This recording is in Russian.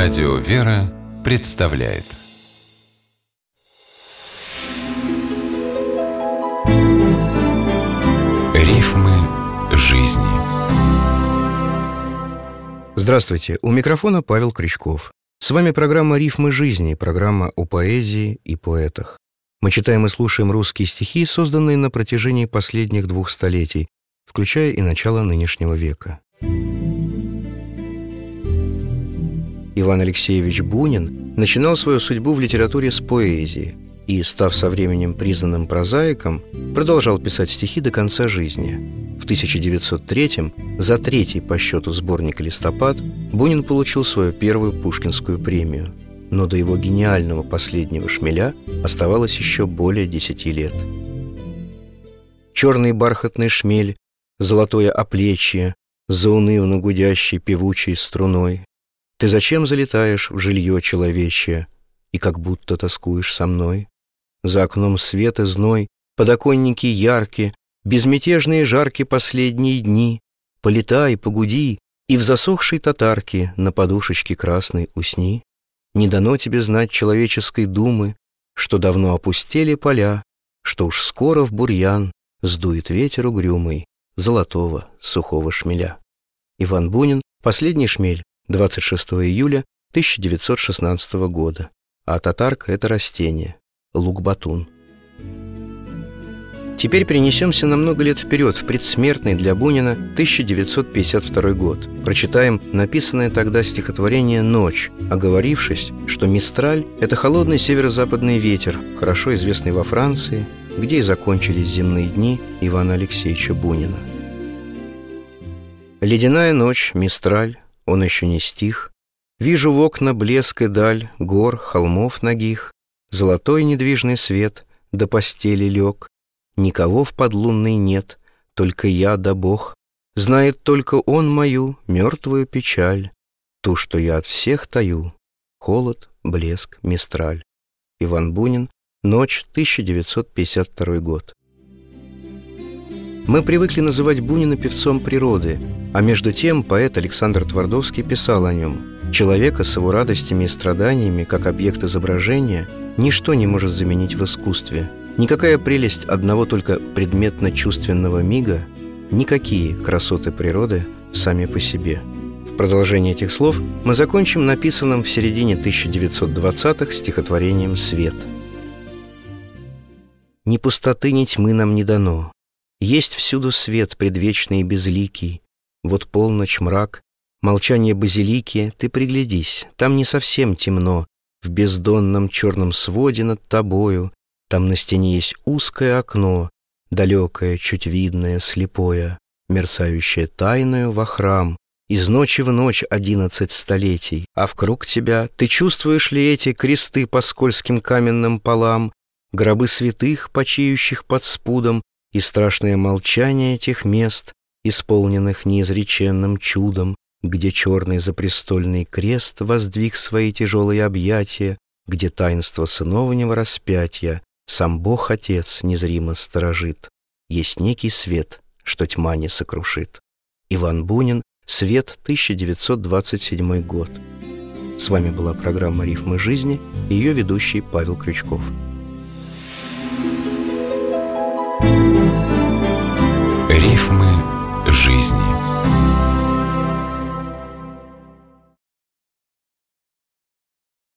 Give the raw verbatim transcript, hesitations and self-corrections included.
Радио «Вера» представляет Рифмы жизни. Здравствуйте, у микрофона Павел Крючков. С вами программа «Рифмы жизни», программа о поэзии и поэтах. Мы читаем и слушаем русские стихи, созданные на протяжении последних двух столетий, включая и начало нынешнего века. Иван Алексеевич Бунин начинал свою судьбу в литературе с поэзии и, став со временем признанным прозаиком, продолжал писать стихи до конца жизни. В тысяча девятьсот третьем, за третий по счету сборник «Листопад», Бунин получил свою первую Пушкинскую премию, но до его гениального последнего «Шмеля» оставалось еще более десяти лет. Черный бархатный шмель, золотое оплечье, заунывно гудящей певучей струной, ты зачем залетаешь в жилье человечье и как будто тоскуешь со мной? За окном свет и зной, подоконники ярки, безмятежные жарки последние дни. Полетай, погуди, и в засохшей татарке на подушечке красной усни. Не дано тебе знать человеческой думы, что давно опустели поля, что уж скоро в бурьян сдует ветер угрюмый золотого сухого шмеля. Иван Бунин, «Последний шмель», двадцать шестого июля тысяча девятьсот шестнадцатого года. А татарка — это растение, лук-батун. Теперь перенесемся на много лет вперед, в предсмертный для Бунина тысяча девятьсот пятьдесят второй год. Прочитаем написанное тогда стихотворение «Ночь», оговорившись, что Мистраль — это холодный северо-западный ветер, хорошо известный во Франции, где и закончились земные дни Ивана Алексеевича Бунина. Ледяная ночь, Мистраль, он еще не стих. Вижу в окна блеск и даль гор, холмов нагих. Золотой недвижный свет до постели лег. Никого в подлунной нет, только я да Бог. Знает только он мою мертвую печаль, ту, что я от всех таю. Холод, блеск, Мистраль. Иван Бунин, «Ночь», тысяча девятьсот пятьдесят второй год. Мы привыкли называть Бунина певцом природы, а между тем поэт Александр Твардовский писал о нем: «Человека с его радостями и страданиями, как объект изображения, ничто не может заменить в искусстве. Никакая прелесть одного только предметно-чувственного мига, никакие красоты природы сами по себе». В продолжение этих слов мы закончим написанным в середине тысяча девятьсот двадцатых стихотворением «Свет». «Ни пустоты, ни тьмы нам не дано. Есть всюду свет предвечный и безликий. Вот полночь, мрак, молчание базилики. Ты приглядись, там не совсем темно. В бездонном черном своде над тобою. Там на стене есть узкое окно, далекое, чуть видное, слепое, мерцающее тайною во храм. Из ночи в ночь одиннадцать столетий. А вкруг тебя ты чувствуешь ли эти кресты по скользким каменным полам, гробы святых, почиющих под спудом, и страшное молчание этих мест, исполненных неизреченным чудом, где черный запрестольный крест воздвиг свои тяжелые объятия, где таинство сыновнего распятия сам Бог-Отец незримо сторожит. Есть некий свет, что тьма не сокрушит». Иван Бунин, «Свет», тысяча девятьсот двадцать седьмой год. С вами была программа «Рифмы жизни» и ее ведущий Павел Крючков. Рифмы жизни.